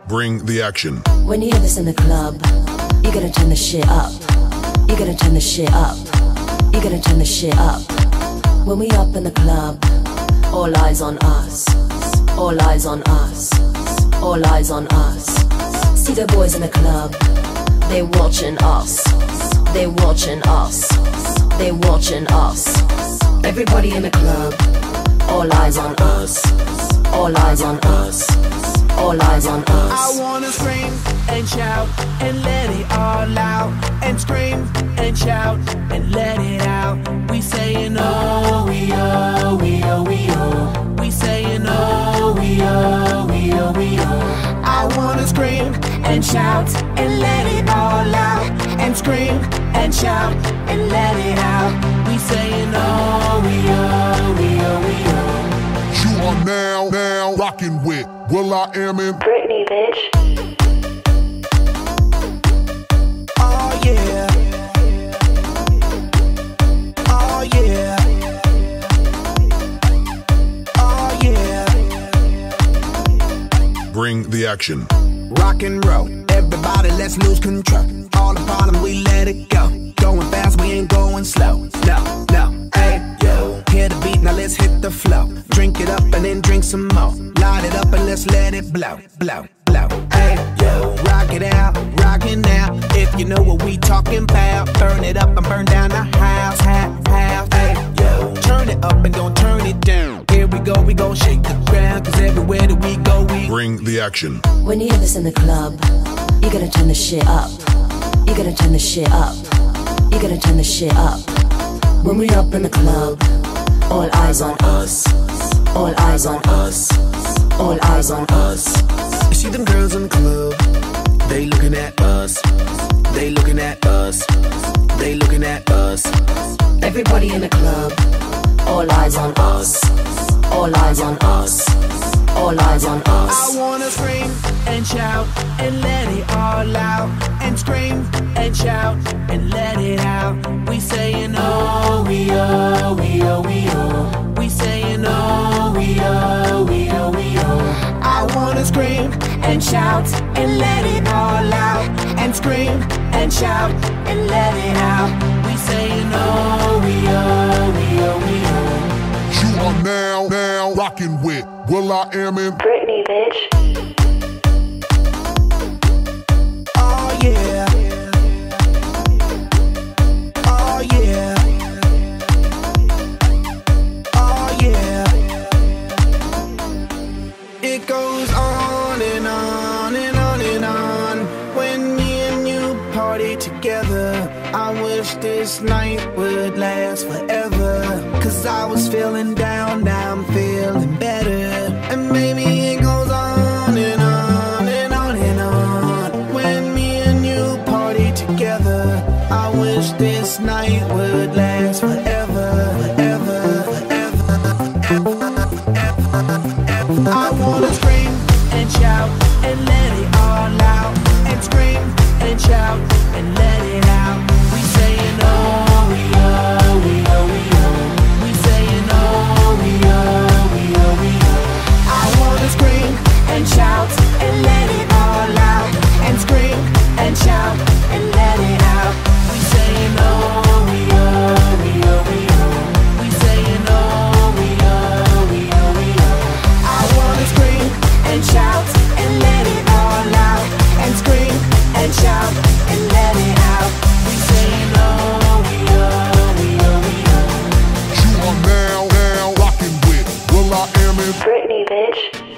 Bring the action. When you hear this in the club, you gotta turn the shit up. You gotta turn the shit up. You gotta turn the shit up. When we up in the club, all eyes on us. All eyes on us. All eyes on us. See the boys in the club, they watching us. They watching us. They watching us. Everybody in the club, all eyes on us. All eyes on us. All eyes on us. I wanna scream and shout and let it all out. And scream and shout and let it out. We saying oh, we oh, we oh, we oh. We saying oh, we oh, we oh, we oh. I wanna scream and shout and let it all out. And scream and shout and let it out. We saying oh, we oh, we oh, we oh. You are now rocking with will.i.am in Britney, bitch. Oh yeah. Oh yeah. Oh yeah. Bring the action. Rock and roll, everybody let's lose control. All the bottom we let it go. Going fast, we ain't going slow. No, no, hey, yo. Hear the beat, now let's hit the flow. Drink it up and then drink some more. Light it up and let's let it blow, blow, blow. Hey, yo. Rock it out, rock it now. If you know what we talking about, burn it up and burn down the house, house. Hey, yo. Turn it up and don't turn it down. Here we go shake the ground. Cause everywhere that we go, we bring the action. When you hear this in the club, you gotta turn the shit up. You gotta turn the shit up. You gotta turn the shit up. When we up in the club, all eyes on us. All eyes on us. All eyes on us. You see them girls in the club, they looking at us. They looking at us. They looking at us. Everybody in the club, all eyes on us. All eyes on us. All eyes on us. I wanna scream and shout and let it all out. And scream and shout and let it out. We saying oh, we oh, we oh, we oh. We saying oh, we oh, we oh, we oh. I wanna scream and shout and let it all out. And scream and shout and let it out. We saying oh, we oh, we oh, we oh. You are now rocking with will.i.am in Britney, bitch. Oh yeah. Oh yeah. Oh yeah. It goes on and on and on and on. When me and you party together, I wish this night would last forever. Cause I was feeling down, now I'm feeling better. And maybe it goes on and on and on and on. When me and you party together, I wish this night would last forever, forever, forever, forever. I wanna scream and shout and let it all out. And scream and shout and let it out. We saying oh, we oh, we oh, we oh. We saying oh, we oh, we oh, we oh. I wanna scream and shout and let it all out. And scream and shout and let it out. We saying oh, we oh, we oh, we oh. We saying oh, we oh, we oh, we oh. I wanna scream and shout and let it all out. And scream and shout and let it out. We saying oh, we oh, we oh, we oh. You are now rocking with will.i.am in Britney, bitch.